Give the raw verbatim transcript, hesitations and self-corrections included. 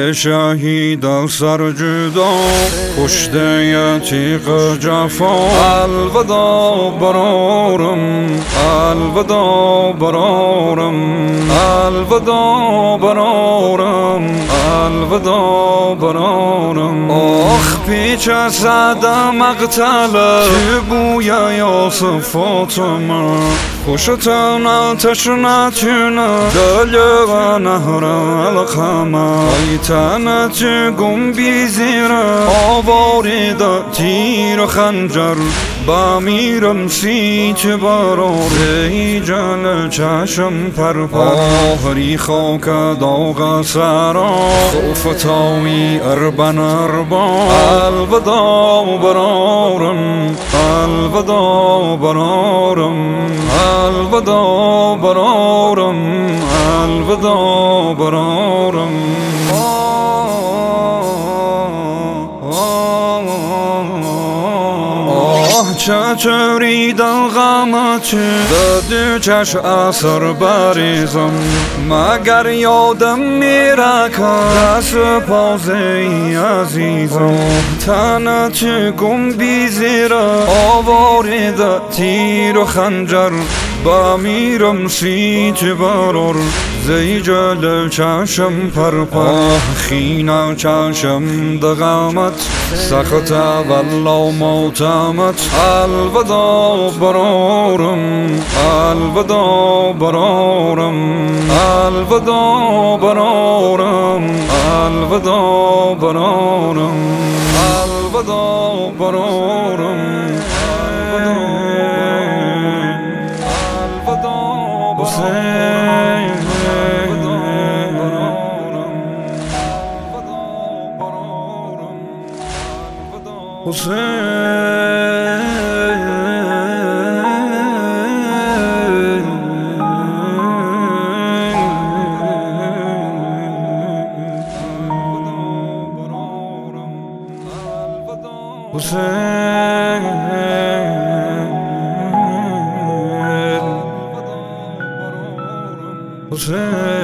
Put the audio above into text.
دل شهید سر جدا کشته تیغ جفا الوداع برارم الوداع برارم الوداع برارم الوداع برارم آخ پیچ صد مقتل که بوی یاس فاطمه خوشتن آتش نتونه دل و نهر القمه ایتنت گم بی زیر آوارد تیر و خنجر بمیرم سیچ برار ای جل چشم پرپر آخری خاک داغ سرا خوف تاوی اربن اربا الوداع برارم الوداع برارم الوداع برارم الوداع برارم چچریدن غمت دادی چش اثر بریزم مگر یادم میره که دست پازی عزیزم تنت گم بی زیر آوارد تیر و خنجر بمیرم سیچ برار زی جل چشم پرپر خینا چشم دغمت سخت والله موتمت الوداع برارم الوداع برارم الوداع برارم الوداع برارم الوداع برارم حسین حسین